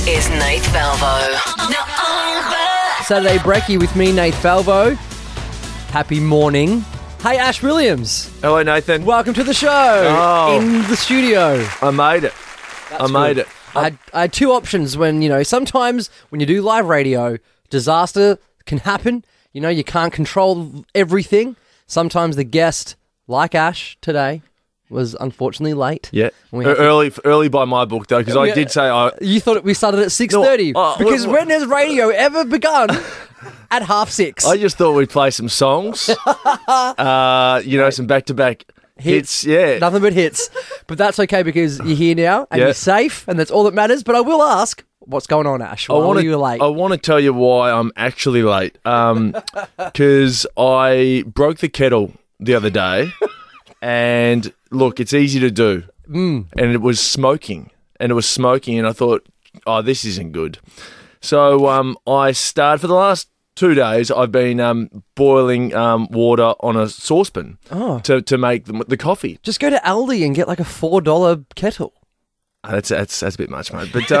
is Nath Valvo. Saturday Brekkie with me, Nath Valvo. Happy morning. Hey, Ash Williams. Hello, Nathan. Welcome to the show. Oh. In the studio. I made it. I made it. I had two options when, sometimes when you do live radio, disaster can happen. You can't control everything. Sometimes the guest, like Ash today, was unfortunately late. Yeah. We had to- Early by my book, though, because I did say You thought we started at 6:30 No, because when has radio ever begun at 5:30? I just thought we'd play some songs. Some back-to-back hits. Yeah. Nothing but hits. But that's okay because you're here now and Yeah. you're safe and that's all that matters. But I will ask, what's going on, Ash? Why are you late? I want to tell you why I'm actually late. Because I broke the kettle the other day. And look, it's easy to do. And it was smoking. And I thought, this isn't good. So I started, for the last 2 days, I've been boiling water on a saucepan to make the coffee. Just go to Aldi and get like a $4 kettle. That's a bit much, mate. But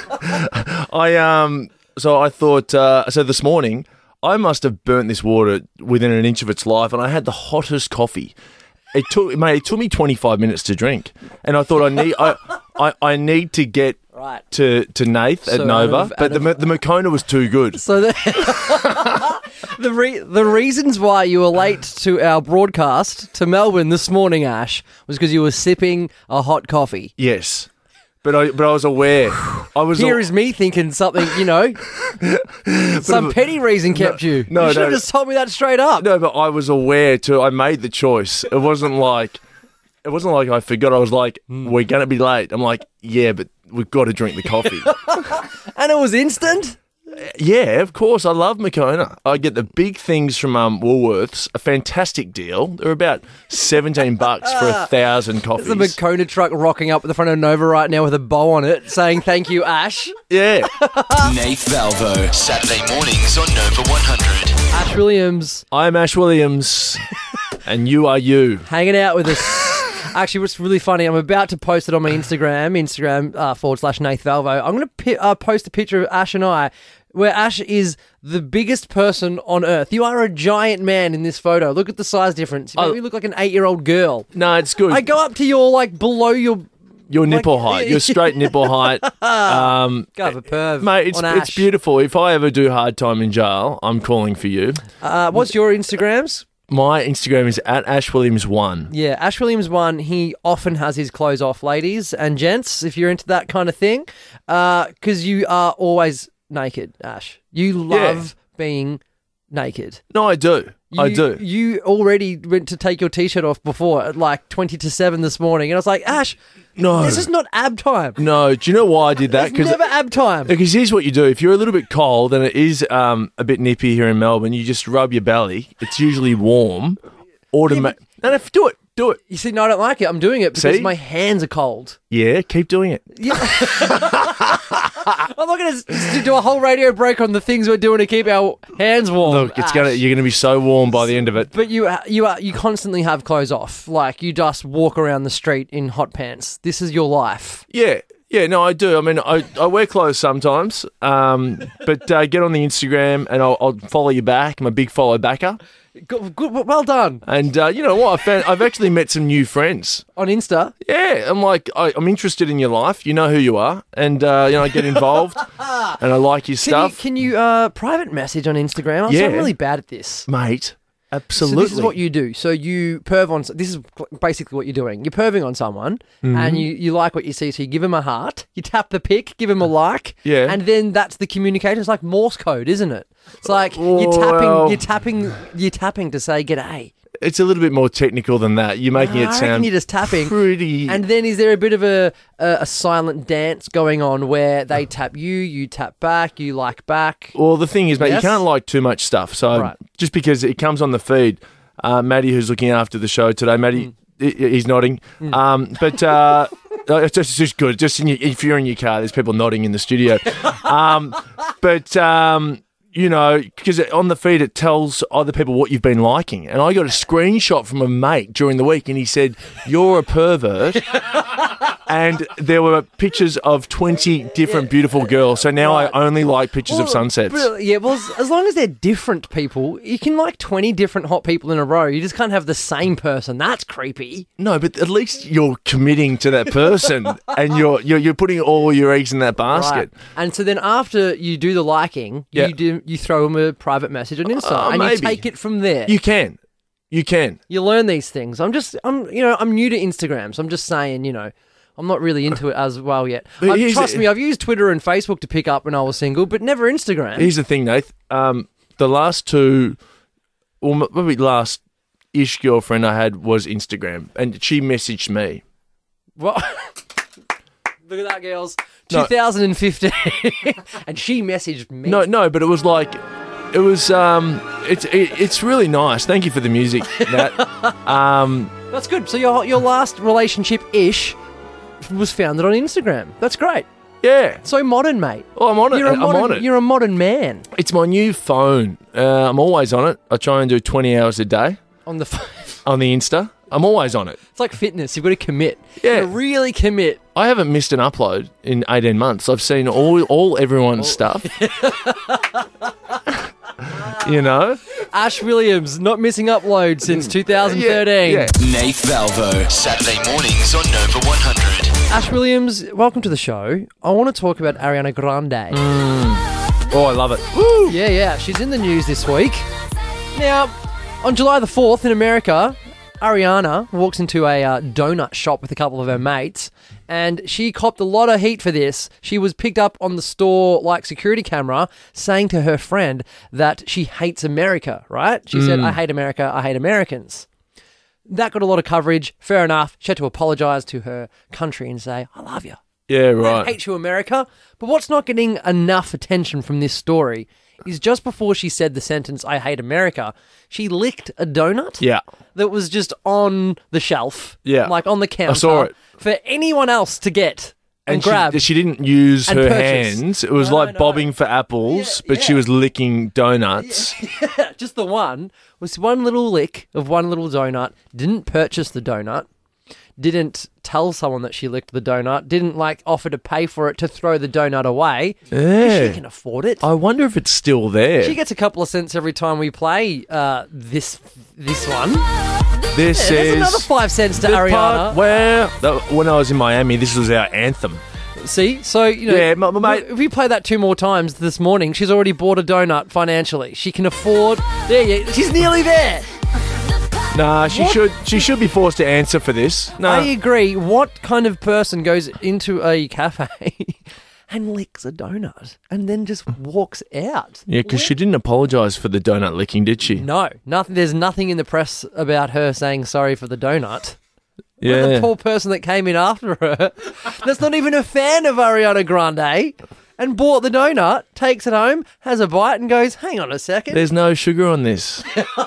so I thought, so this morning, I must have burnt this water within an inch of its life, and I had the hottest coffee. It took me 25 minutes to drink, and I thought I need to get Right. to Nath at So Nova, but the Moccona was too good. So the reasons why you were late to our broadcast to Melbourne this morning, Ash, was because you were sipping a hot coffee. Yes, but I was aware. Here is me thinking something, some petty reason kept you. no, You should have no. just told me that straight up. No, but I was aware too. I made the choice. It wasn't like I forgot. I was like, we're going to be late. I'm like, yeah, but we've got to drink the coffee. And it was instant? Yeah, of course. I love Moccona. I get the big things from Woolworths. A fantastic deal. They're about $17 for 1,000 coffees. There's a Moccona truck rocking up at the front of Nova right now with a bow on it saying, thank you, Ash. Yeah. Nath Valvo, Saturday mornings on Nova 100. Ash Williams I'm Ash Williams, and you are you. hanging out with us. Actually, what's really funny, I'm about to post it on my Instagram /Nath Valvo. I'm going to post a picture of Ash and I, where Ash is the biggest person on earth. You are a giant man in this photo. Look at the size difference. You make me look like an 8-year-old girl. No, it's good. I go up to your, below your... Your nipple height. Your straight nipple height. God, a perv Mate, on Ash. it's beautiful. If I ever do hard time in jail, I'm calling for you. What's your Instagrams? My Instagram is @AshWilliams1. Yeah, Ash Williams 1, he often has his clothes off, ladies and gents, if you're into that kind of thing, because you are always naked, Ash. You love being naked. No, I do. I do. You already went to take your T-shirt off before at like 20 to 7 this morning, and I was like, Ash, No. this is not ab time. No, do you know why I did that? It's never ab time. Because here's what you do. If you're a little bit cold and it is a bit nippy here in Melbourne, you just rub your belly. It's usually warm. No, do it. Do it. You see, no, I don't like it. I'm doing it because See? my hands are cold. Yeah, keep doing it. Yeah. I'm not going to do a whole radio break on the things we're doing to keep our hands warm. Look, Ash. you're gonna be so warm by the end of it. But you constantly have clothes off. Like, you just walk around the street in hot pants. This is your life. Yeah. Yeah, no, I do. I mean, I wear clothes sometimes, but get on the Instagram and I'll follow you back. I'm a big follow backer. Good, well done. And you know what? I've actually met some new friends. On Insta. Yeah, I'm like, I'm interested in your life. You know who you are. And, I get involved and I like your stuff. Can you private message on Instagram? I'm Yeah. really bad at this. Mate, absolutely. So this is what you do. So you perv on... This is basically what you're doing. You're perving on someone and you like what you see. So you give them a heart, you tap the pic, give them a like. Yeah. And then that's the communication. It's like Morse code, isn't it? It's like Well- you're tapping to say g'day. It's a little bit more technical than that. You're making it I reckon sound you're just tapping. pretty... And then is there a bit of a silent dance going on where they tap you tap back, you like back? Well, the thing is, mate, Yes? you can't like too much stuff. So Right. just because it comes on the feed, Maddie, who's looking after the show today, Maddie, he's nodding. But it's just good. Just if you're in your car, there's people nodding in the studio. because on the feed it tells other people what you've been liking. And I got a screenshot from a mate during the week and he said, "You're a pervert." And there were pictures of 20 different beautiful girls. So now I only like pictures of sunsets. Well, as long as they're different people, you can like 20 different hot people in a row. You just can't have the same person. That's creepy. No, but at least you're committing to that person and you're putting all your eggs in that basket. Right. And so then after you do the liking, you throw them a private message on Insta and maybe. you take it from there. You can. You learn these things. I'm new to Instagram, so I'm just saying, I'm not really into it as well yet. Trust me, I've used Twitter and Facebook to pick up when I was single, but never Instagram. Here's the thing, Nath. The last two, well, maybe last-ish girlfriend I had was Instagram, and she messaged me. What? Look at that, girls. 2015. And she messaged me. No, but it was like... It was, it's really nice. Thank you for the music, Nat. That's good. So your last relationship-ish was founded on Instagram. That's great. Yeah. So modern, mate. Oh, I'm on it. I'm on it. You're a modern man. It's my new phone. I'm always on it. I try and do 20 hours a day. On the phone. On the Insta. I'm always on it. It's like fitness. You've got to commit. Yeah. You've got to really commit. I haven't missed an upload in 18 months. I've seen all everyone's stuff. Ash Williams, not missing uploads since 2013. Yeah. Nath Valvo, Saturday mornings on Nova 100. Ash Williams, welcome to the show. I want to talk about Ariana Grande. Oh, I love it. Woo! Yeah. She's in the news this week. Now, on July the 4th in America, Ariana walks into a donut shop with a couple of her mates, and she copped a lot of heat for this. She was picked up on the store security camera saying to her friend that she hates America, right? She said, "I hate America, I hate Americans." That got a lot of coverage. Fair enough. She had to apologise to her country and say, "I love you. Yeah, I right. hate you, America." But what's not getting enough attention from this story is just before she said the sentence, "I hate America," she licked a donut Yeah. that was just on the shelf, like on the counter, I saw it. for anyone else to get and she, grab. She didn't use and her purchase. hands. It was No, like no. bobbing for apples, but she yeah. was licking donuts. Just the one was one little lick of one little donut. Didn't purchase the donut. Didn't tell someone that she licked the donut. Didn't offer to pay for it to throw the donut away. 'Cause Yeah. she can afford it. I wonder if it's still there. She gets a couple of cents every time we play this one. This There's is another 5 cents to the Ariana. part where when I was in Miami, this was our anthem. See, so Yeah, mate. if we play that 2 more times this morning, she's already bought a donut financially. She can afford. She's nearly there. Nah, she should be forced to answer for this. No, I agree. What kind of person goes into a cafe and licks a donut and then just walks out? yeah, because she didn't apologise for the donut licking, did she? No, nothing. There's nothing in the press about her saying sorry for the donut. Yeah. The poor person that came in after her, that's not even a fan of Ariana Grande, and bought the donut, takes it home, has a bite, and goes, "Hang on a second, There's no sugar on this.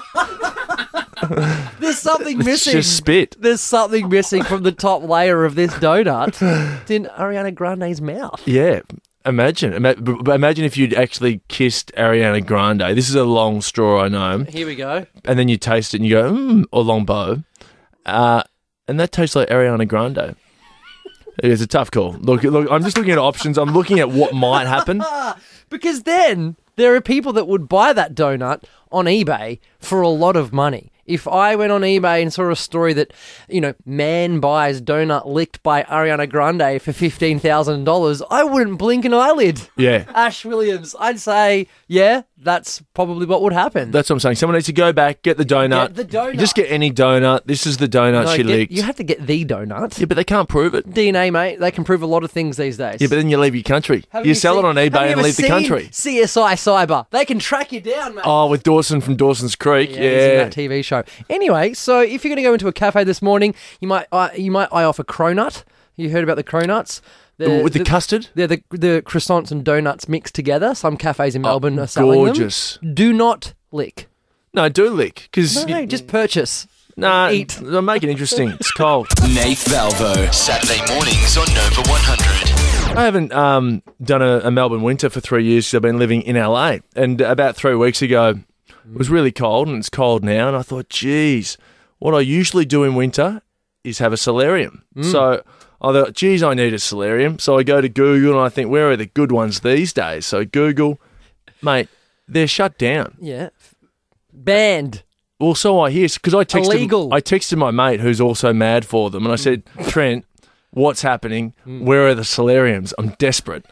there's something It's missing." just spit. There's something missing from the top layer of this donut. It's in Ariana Grande's mouth. Yeah. Imagine if you'd actually kissed Ariana Grande. This is a long straw, I know. Here we go. And then you taste it and you go, or long bow. And that tastes like Ariana Grande. It's a tough call. Look, I'm just looking at options. I'm looking at what might happen. Because then there are people that would buy that donut on eBay for a lot of money. If I went on eBay and saw a story that, man buys donut licked by Ariana Grande for $15,000, I wouldn't blink an eyelid. Yeah. Ash Williams, I'd say, yeah, that's probably what would happen. That's what I'm saying. Someone needs to go back, get the donut. Get the donut. Just get any donut. This is the donut she licked. You have to get the donut. Yeah, but they can't prove it. DNA, mate, they can prove a lot of things these days. Yeah, but then you leave your country. Haven't You sell it on have eBay you and ever leave the seen country. CSI Cyber. They can track you down, mate. Oh, with Dawson from Dawson's Creek. Yeah, he's in that TV show. Anyway, so if you're going to go into a cafe this morning, you might eye off a cronut. You heard about the cronuts? With the custard? They're the croissants and donuts mixed together. Some cafes in Melbourne are selling gorgeous. them. Do not lick. No, do lick. Cause No, just purchase. eat. Make it interesting. It's cold. Nath Valvo, Saturday mornings on Nova 100. I haven't done a Melbourne winter for 3 years because I've been living in LA. And about 3 weeks ago, it was really cold, and it's cold now. And I thought, geez, what I usually do in winter is have a solarium. So I thought, geez, I need a solarium. So I go to Google and I think, where are the good ones these days? So Google, mate, they're shut down. Yeah. Banned. Well, so I hear, because Illegal. I texted my mate who's also mad for them, and I said, Trent, what's happening? Where are the solariums? I'm desperate.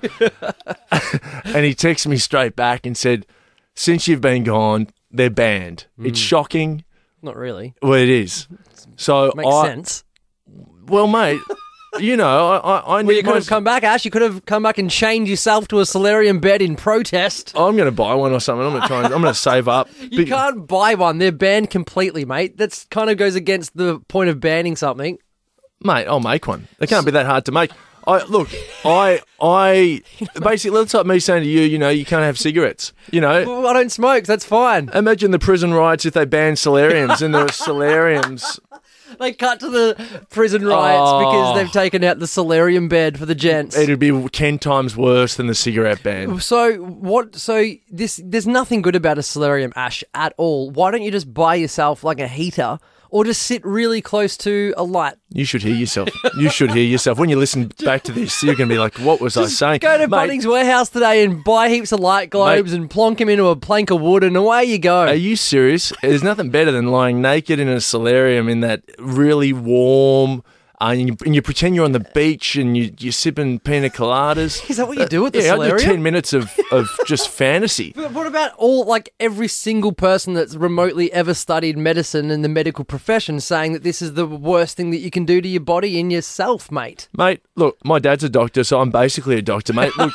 And he texted me straight back and said, since you've been gone, they're banned. It's shocking. Not really. Well, it is. So Makes sense. Well, mate, you know, I Well, you need could have come back, Ash. You could have come back and chained yourself to a solarium bed in protest. I'm going to buy one or something. I'm going to save up. You can't buy one. They're banned completely, mate. That's kind of goes against the point of banning something. Mate, I'll make one. They can't be that hard to make. I basically, that's like me saying to you, you know, you can't have cigarettes. You know, Well, I don't smoke, so that's fine. imagine the prison riots if they banned solariums and there were solariums. They cut to the prison riots because they've taken out the solarium bed for the gents. It'd be 10 times worse than the cigarette ban. So what? So there's nothing good about a solarium, Ash, at all. Why don't you just buy yourself like a heater, or just sit really close to a light? You should hear yourself. You should hear yourself. When you listen back to this, you're going to be like, what was I saying? Go to Mate, Bunnings Warehouse today and buy heaps of light globes and plonk them into a plank of wood, and away you go. Are you serious? There's nothing better than lying naked in a solarium in that really warm, and you pretend you're on the beach and you're sipping pina coladas. Is that what you do with the Yeah, I do solarium? 10 minutes of just fantasy. But what about every single person that's remotely ever studied medicine and the medical profession saying that this is the worst thing that you can do to your body and yourself, mate? Mate, look, my dad's a doctor, so I'm basically a doctor, mate. Look,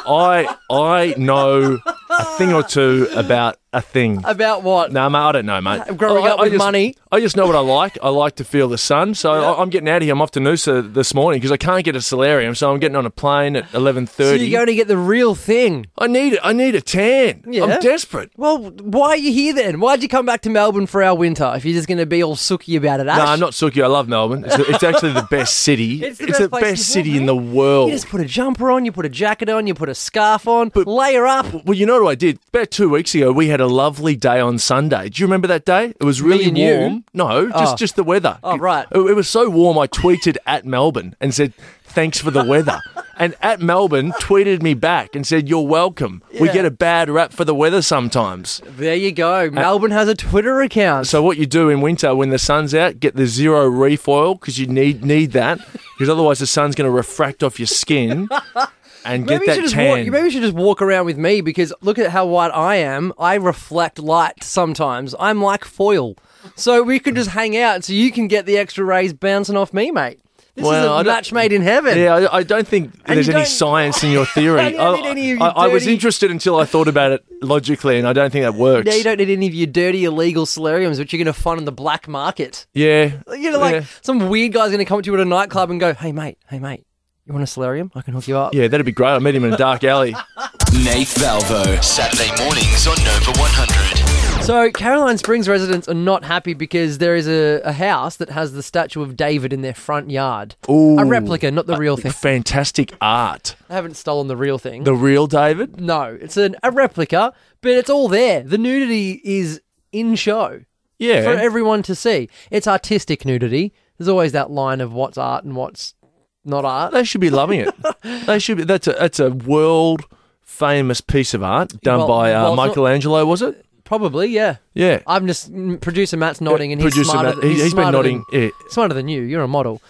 I know a thing or two about a thing. About what? No, mate, I don't know, mate. Growing up with money? I just know what I like. I like to feel the sun. So I'm getting out of here. I'm off to Noosa this morning because I can't get a solarium. So I'm getting on a plane at 11:30. So you're going to get the real thing. I need it. I need a tan. Yeah. I'm desperate. Well, why are you here then? Why'd you come back to Melbourne for our winter if you're just going to be all sooky about it, Ash? No, I'm not Suki. I love Melbourne. It's actually the best city. It's the best place city in in the the world. You just put a jumper on, you put a jacket on, you put a scarf on, layer up. Well, you know what I did? About 2 weeks ago, we had a lovely day on Sunday. Do you remember that day? It was really Me and you? warm. No, just the weather. Oh, right. It was so warm, I tweeted at Melbourne and said, thanks for the weather. And at Melbourne tweeted me back and said, you're welcome. We Yeah. get a bad rap for the weather sometimes. There you go. Melbourne has a Twitter account. So what you do in winter when the sun's out, get the zero reef oil because you need that because otherwise the sun's going to refract off your skin and get that tan. Maybe you should just walk around with me because look at how white I am. I reflect light sometimes. I'm like foil. So we could just hang out so you can get the extra rays bouncing off me, mate. This is a match made in heaven. Yeah, I don't think there's you any don't- I don't need any of your I was dirty- interested until I thought about it logically, and I don't think that works. Now you don't need any of your dirty illegal solariums, which you're going to find on the black market. Yeah. You know, like some weird guy's going to come to you at a nightclub and go, hey, mate, you want a solarium? I can hook you up. Yeah, that'd be great. I met him in a dark alley. Nath Valvo, Saturday mornings on Nova 100. So Caroline Springs residents are not happy because there is a house that has the statue of David in their front yard. Ooh. A replica, not the real thing. Fantastic art. I haven't stolen the real thing. The real David? No, it's a replica, but it's all there. The nudity is in show Yeah. for everyone to see. It's artistic nudity. There's always that line of what's art and what's not art. They should be loving it. They should be. That's a world famous piece of art done by well, it's not- Michelangelo, was it? Probably, yeah. Yeah. I'm just producer Matt's nodding, and he's Producer smarter. Matt, he's been smarter nodding. Than, smarter than you. You're a model.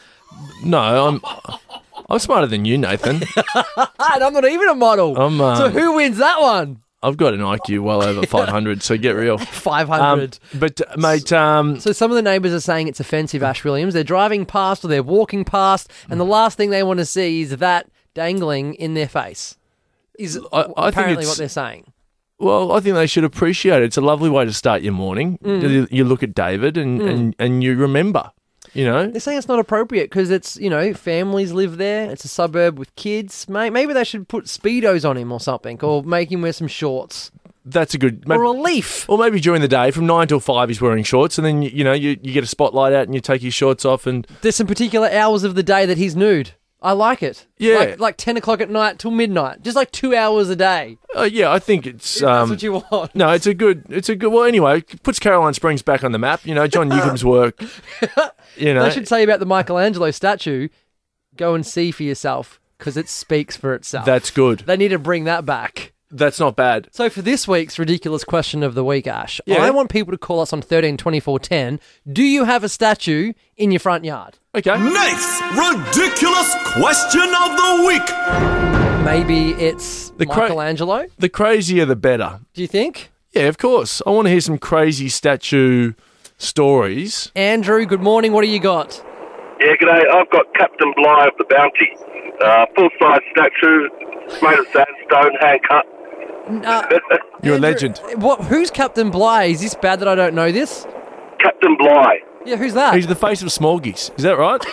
No, I'm smarter than you, Nathan. And I'm not even a model. So who wins that one? I've got an IQ well over 500, so get real. 500. But mate, So some of the neighbours are saying it's offensive, Ash Williams. They're driving past or they're walking past, and the last thing they want to see is that dangling in their face. Is I think apparently it's- what they're saying. well, I think they should appreciate it. It's a lovely way to start your morning. You look at David and you remember, you know. They're saying it's not appropriate because it's, families live there. It's a suburb with kids. Maybe they should put Speedos on him or something, or make him wear some shorts. That's a good... Or a leaf. Or maybe during the day, from 9 till 5, he's wearing shorts, and then, you get a spotlight out and you take your shorts off and... There's some particular hours of the day that he's nude. I like it. Yeah. Like 10 o'clock at night till midnight. Just like 2 hours a day. Yeah, I think it's. That's what you want. No, it's a good. Well, anyway, it puts Caroline Springs back on the map. You know, John Newcomb's work. You know, I should tell you about the Michelangelo statue. Go and see for yourself because it speaks for itself. that's good. They need to bring that back. That's not bad. So for this week's ridiculous question of the week, Ash, Yeah. I want people to call us on 13 24 10. Do you have a statue in your front yard? Okay. Nate's ridiculous question of the week. Maybe it's Michelangelo. The crazier, the better. Do you think? Yeah, of course. I want to hear some crazy statue stories. Andrew, good morning. What do you got? Yeah, g'day. I've got Captain Bligh of the Bounty. Full-size statue, made of sandstone, hand-cut. You're a Andrew, legend. Who's Captain Bligh? Is this bad that I don't know this? Captain Bligh. Yeah, who's that? He's the face of Smorgies. Is that right?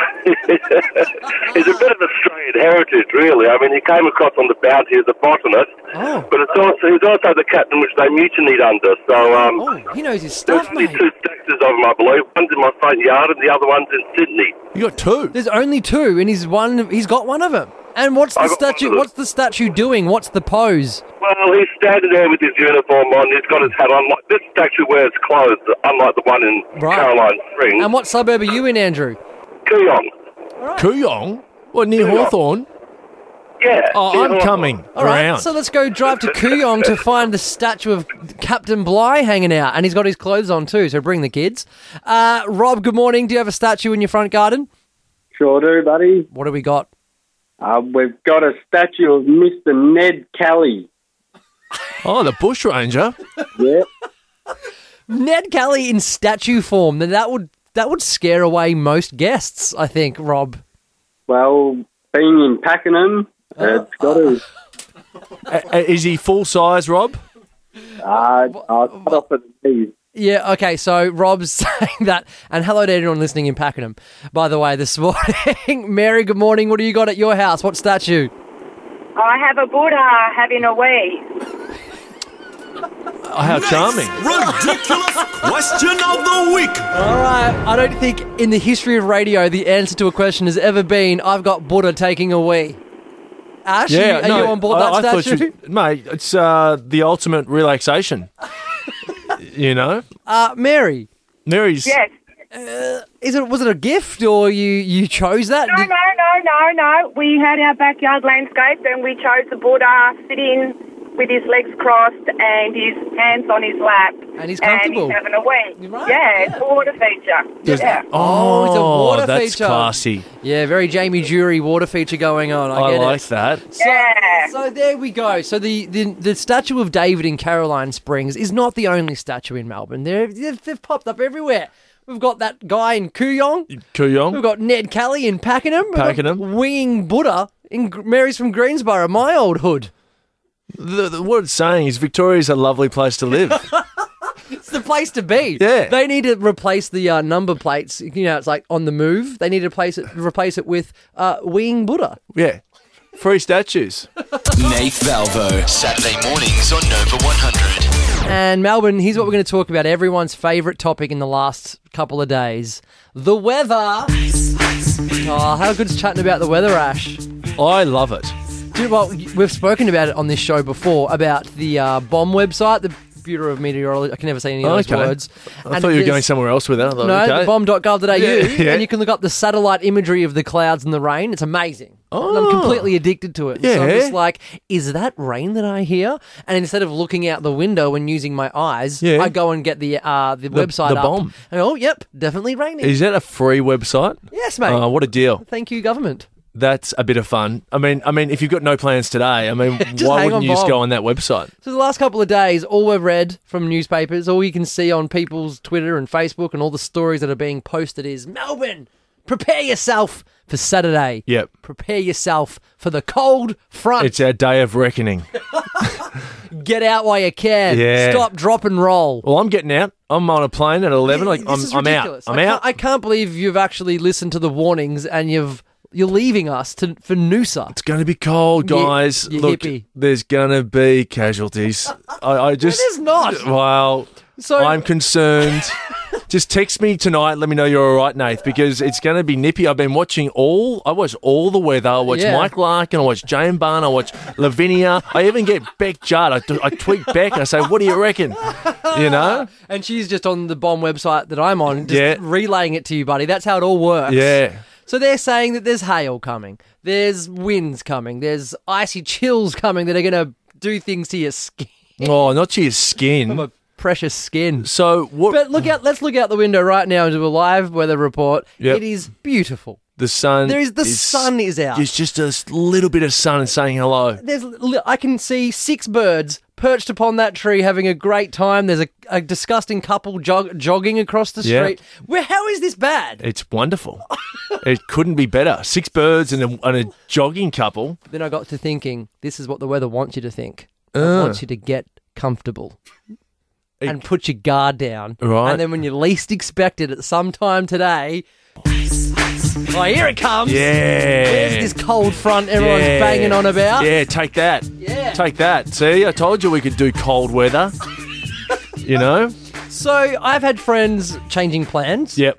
He's a bit of Australian heritage, really. I mean, he came across on the Bounty as a botanist, Oh. but he's also the captain which they mutinied under. So Oh, he knows his there's stuff, only mate. two statues of him, I believe. One's in my front yard and the other one's in Sydney. You got two. There's only two, and he's got one of them. And what's the I got one statue? of them. What's the statue doing? What's the pose? Well, he's standing there with his uniform on. He's got his hat on. This statue wears clothes, unlike the one in Right. Caroline Springs. And what suburb are you in, Andrew? Kooyong. Kooyong? What, near Kooyong. Hawthorne? Yeah. Oh, yeah, I'm coming All right, around. so let's go drive to Kooyong to find the statue of Captain Bligh hanging out, and he's got his clothes on too. So bring the kids. Rob, good morning. Do you have a statue in your front garden? Sure do, buddy. What do we got? We've got a statue of Mr. Ned Kelly. Oh, the bushranger. Yep. Ned Kelly in statue form. Then that would scare away most guests, I think. Rob. Well, being in Pakenham, it's got to... Is he full size, Rob? I'll cut off at the knees. Yeah, okay, so Rob's saying that. And hello to everyone listening in Pakenham, by the way, this morning. Mary, good morning. What do you got at your house? What statue? I have a Buddha having a wee. Oh, how charming. Ridiculous question of the week. All right, I don't think in the history of radio the answer to a question has ever been, I've got Buddha taking a wee. Ash, Yeah, are you on board that I thought statue? mate, it's the ultimate relaxation. You know? Mary, Mary's... Yes. was it a gift or you chose that? No. We had our backyard landscape and we chose the Buddha sitting with his legs crossed and his hands on his lap. And he's comfortable. And he's having a wee. Right, Yeah, yeah. it's a water feature. Yeah. Oh, it's a water that's feature. classy. Yeah, very Jamie Jury water feature going on. I get like it. that. Yeah. So there we go. So the statue of David in Caroline Springs is not the only statue in Melbourne. They've popped up everywhere. We've got that guy in Kooyong. We've Kooyong. got Ned Kelly in Pakenham. We've got Pakenham. Winging Buddha in Mary's from Greensboro, my old hood. What it's saying is Victoria's a lovely place to live. It's the place to be. Yeah. They need to replace the number plates. You know, it's like on the move. They need to replace it with Winging Buddha. Yeah. Free statues. Nate Valvo, Saturday mornings on Nova 100. And Melbourne, here's what we're going to talk about. Everyone's favourite topic in the last couple of days. The weather. Oh, how good's chatting about the weather, Ash? I love it. Dude, well, we've spoken about it on this show before, about the BOM website, the Bureau of Meteorology. I can never say any of those words. I thought you were going somewhere else with that. I thought, No, okay. bomb.gov.au, Yeah. and you can look up the satellite imagery of the clouds and the rain. It's amazing. And I'm Oh. completely addicted to it. So I'm Yeah. just like, is that rain that I hear? And instead of looking out the window and using my eyes, Yeah. I go and get the website the up. BOM. And oh, yep, definitely raining. Is that a free website? Yes, mate. Oh, what a deal. Thank you, government. That's a bit of fun. I mean, if you've got no plans today, I mean, Just why hang wouldn't on, you just Bob. go on that website? So the last couple of days, all we've read from newspapers, all you can see on people's Twitter and Facebook and all the stories that are being posted is, Melbourne, prepare yourself for Saturday. Yep. Prepare yourself for the cold front. It's our day of reckoning. Get out while you can. Yeah. Stop, drop and roll. Well, I'm getting out. I'm on a plane at 11. Like, This is I'm out. ridiculous. I'm out. I can't believe you've actually listened to the warnings and you're leaving us for Noosa. It's going to be cold, You- guys. you Look, hippie. there's going to be casualties. I just... It is not. Well, So- I'm concerned. Just text me tonight. Let me know you're all right, Nath, because it's going to be nippy. I've been watching I watched all the weather. I watched Mike Larkin. I watched Jane Barn. I watched Lavinia. I even get Beck Judd. I tweet Beck. I say, what do you reckon? You know? And she's just on the Bomb website that I'm on, just relaying it to you, buddy. That's how it all works. Yeah. So they're saying that there's hail coming, there's winds coming, there's icy chills coming that are going to do things to your skin. Oh, not to your skin. My precious skin. So what? But let's look out the window right now into a live weather report. Yep. It is beautiful. The sun. Sun is out. There's just a little bit of sun saying hello. I can see 6 birds perched upon that tree having a great time. There's a disgusting couple jogging across the street. How is this bad? It's wonderful. It couldn't be better. 6 birds and a jogging couple. Then I got to thinking, this is what the weather wants you to think. It wants you to get comfortable and put your guard down. Right. And then when you least expect it at some time today... Oh, here it comes. Yeah. Where's this cold front everyone's banging on about? Yeah, take that. Yeah. Take that. See, I told you we could do cold weather. You know? So I've had friends changing plans. Yep.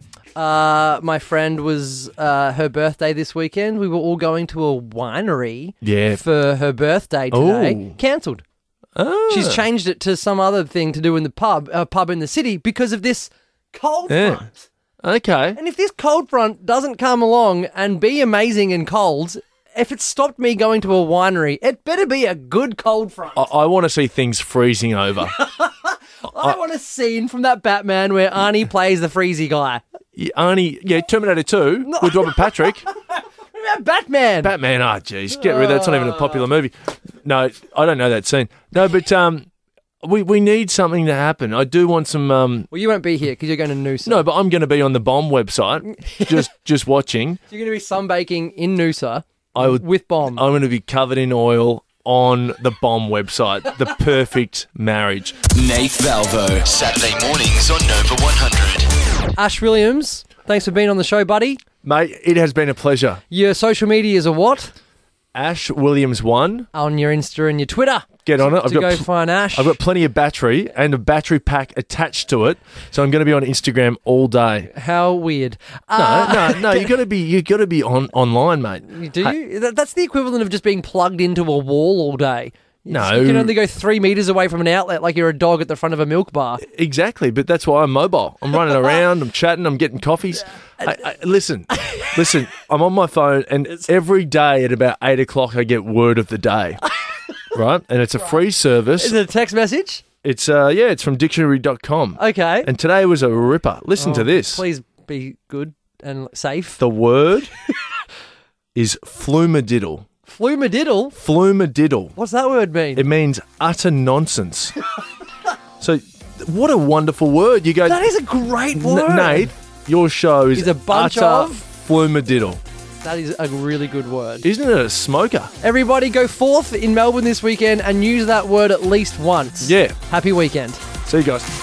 My friend was her birthday this weekend. We were all going to a winery for her birthday today. Oh. Cancelled. Oh. She's changed it to some other thing to do in the pub in the city because of this cold front. Okay. And if this cold front doesn't come along and be amazing and cold, if it stopped me going to a winery, it better be a good cold front. I want to see things freezing over. I want a scene from that Batman where Arnie plays the freezy guy. Arnie, Terminator 2 with Robert Patrick. What about Batman? Batman, jeez, get rid of that. It's not even a popular movie. No, I don't know that scene. No, but we need something to happen. I do want some... Well, you won't be here because you're going to Noosa. No, but I'm going to be on the Bomb website, just watching. You're going to be sunbaking in Noosa with Bomb. I'm going to be covered in oil on the Bomb website. The perfect marriage. Nath Valvo, Saturday mornings on Nova 100. Ash Williams, thanks for being on the show, buddy. Mate, it has been a pleasure. Your social media is a what? Ash Williams 1. On your Insta and your Twitter. Get on it. Go find Ash. I've got plenty of battery and a battery pack attached to it, so I'm going to be on Instagram all day. How weird. No. You got to be online, mate. Do you? That's the equivalent of just being plugged into a wall all day. No. You can only go 3 meters away from an outlet like you're a dog at the front of a milk bar. Exactly, but that's why I'm mobile. I'm running around, I'm chatting, I'm getting coffees. Listen, I'm on my phone, and every day at about 8 o'clock I get word of the day, right? And it's a free service. Is it a text message? It's it's from dictionary.com. Okay. And today was a ripper. Listen to this. Please be good and safe. The word is flumadiddle. Flumadiddle? Flumadiddle. What's that word mean? It means utter nonsense. So, what a wonderful word. You go. That is a great word. Nate, your show is a bunch utter of flumadiddle. That is a really good word. Isn't it a smoker? Everybody go forth in Melbourne this weekend and use that word at least once. Yeah. Happy weekend. See you guys.